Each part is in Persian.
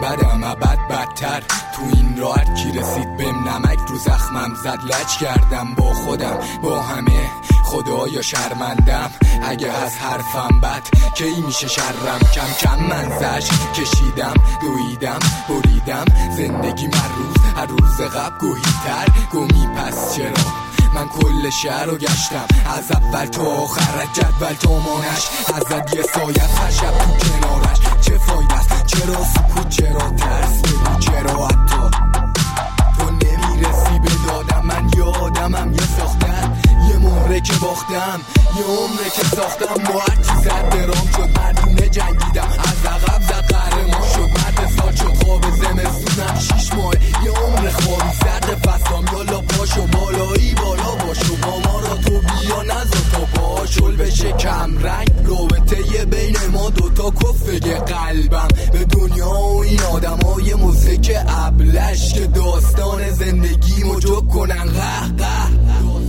بدم ابد بدتر. تو این راه کی رسید بهم نمک رو زخمم زد، لج کردم با خودم با همه خدایا شرمندم. اگه از حرفم بد کی میشه شرم، کم کم من زش کشیدم دویدم بریدم. زندگی من روز هر روز قبل گوهیتر گمی، پس چرا من کل شهر رو گشتم از اول تا آخر، از جدول تا مانش، ازت یه سایت هر شب تو کنارش. چه فایده است؟ چرا سکوت؟ چرا ترس؟ بگو چرا حتی تو نمیرسی به دادم؟ من یادمم یه ساختن یه مهره که باختم، یه عمره که ساختم با هر چی زد درام شد. مردونه جنگیدم از عقب زد قهرمان شد، مرد سال شد خواب زمستونم 6 ماه. یه عمر خوابی سرد فصلام یالا پاشو بالایی بالا باشو، با ما را تو بیا نزا تا پاشل بشه کم رنگ. رابطه بین ما دوتا کفه قلبم به دنیا و این آدم های موزیک ابلش که داستان زندگی مجب کنن قه قه.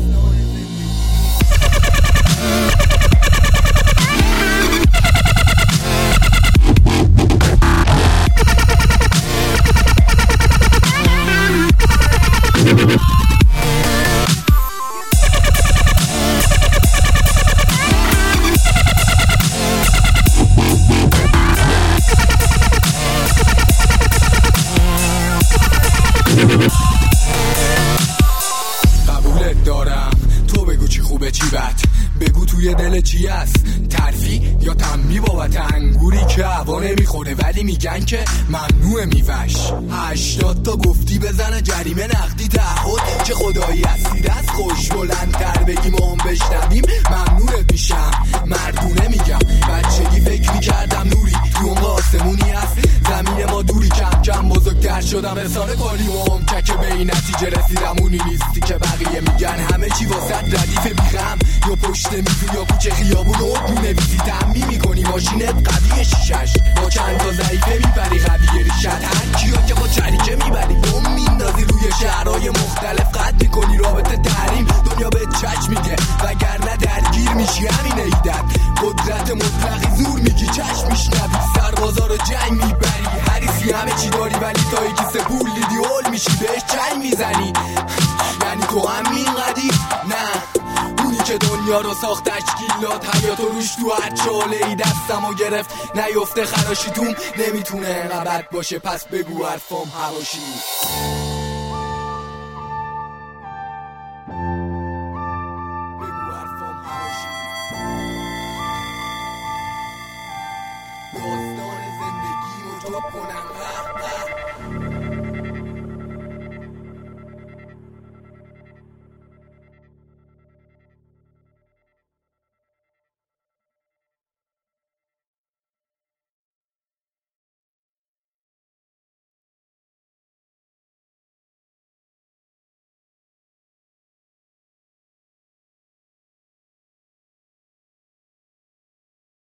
قبولت دارم تو بگو چی خوبه چی بد، بگو توی دل چی هست، ترفی یا تنبی بابت انگوری که هوا نمیخوره ولی میگن که ممنوع میوش. 80 تا گفتی بزنه جریمه نقدی تعهد، چه خدایی هستی دست خوش بلندتر بگیم و هم بشنویم ممنونت میشم. مردونه میگم بچگی فکر میکردم نوری تو اون آسمونی هست، زمین ما دوری کم کم بزرگتر شدم رسانه کاری و هم که به این نتیجه رسیدم اونی نیستی که بقیه میگن. همه چی واسه ردیف بیغم یا پشت میزو یا کوچه خیابون رو مینویسی، تنبیه میکنی ماشینت قویه شیشش با چند تا ضعیفه میبری قویه ریشت. هر کیا که با چریکه میبری بوم میندازی روی شهرهای مختلف، قد میکنی رابطه تحریم دنیا به چچ میگه وگرنه درگیر میشی. همین ایدت قدرت مطلقی زور میگی چشم میشنوی، سربازا رو جنگ میبری حریصی همه چی داری ولی تا یکی سپول دیدی هول میشی بهش چنگ میزنی. یعنی تو همین قدی نه اونی که دنیا رو ساخت تشکیلات حیات و روش تو هر چاله ای دستمو گرفت نیفته خراشی توم نمیتونه انقدر باشه، پس بگو حرفام هواشی. بگو حرفام هواشی. داستان زندگی رو تو کنم